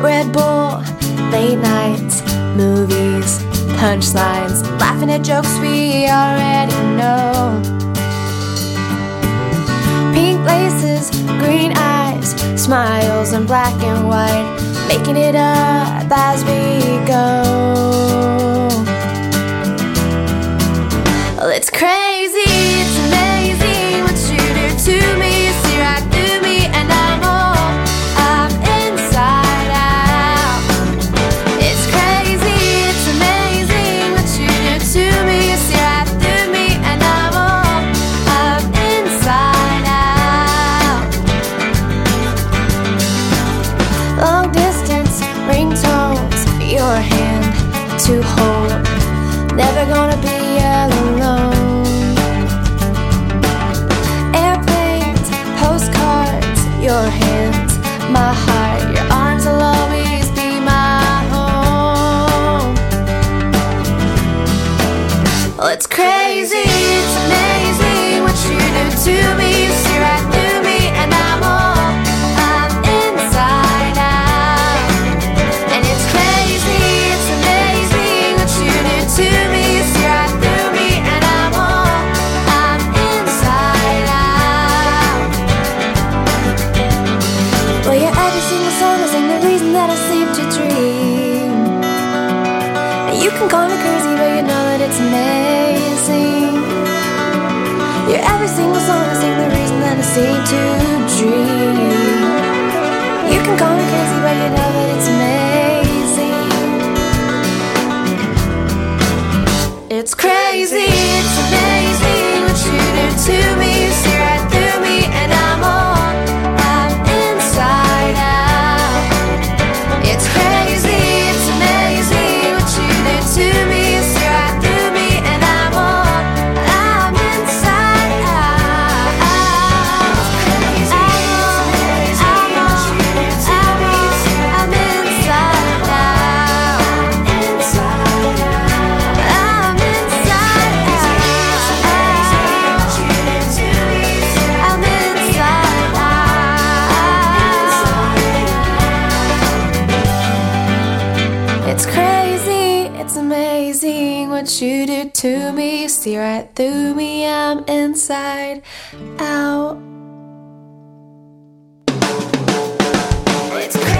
Red Bull, late nights, movies, punchlines, laughing at jokes we already know. Pink laces, green eyes, smiles in black and white, making it up as we go. Well, it's crazy, it's amazing what you do to me. You see right through me and I'm inside out. It's crazy, it's amazing what you do to me. You see right through me and I'm inside out. Long distance ringtones, your hand to hold, never gonna be alone. Airplanes, postcards, your hands, my heart, your arms will always be my home. Well, it's crazy, it's amazing what you do to me. You see right through me and I'm inside out. And it's crazy, it's amazing what you do to me. You see right through me and I'm inside out. Well, you're every single song I sing, the reason that I sleep to dream. And you can call me crazy, but you know that it's amazing. You're every single song I sing, the reason that I sleep to dream. You can call me crazy, but you know that it's amazing. It's crazy, it's amazing what you do to me. You see right through me and I'm inside out. It's crazy, it's amazing what you do to me. You see right through me and I'm inside out. It's crazy, it's amazing what you do to me. I'm inside out. Inside out. I'm inside out. I'm inside out. It's crazy, it's amazing what you do to me. You see right through me, I'm inside out. It's crazy.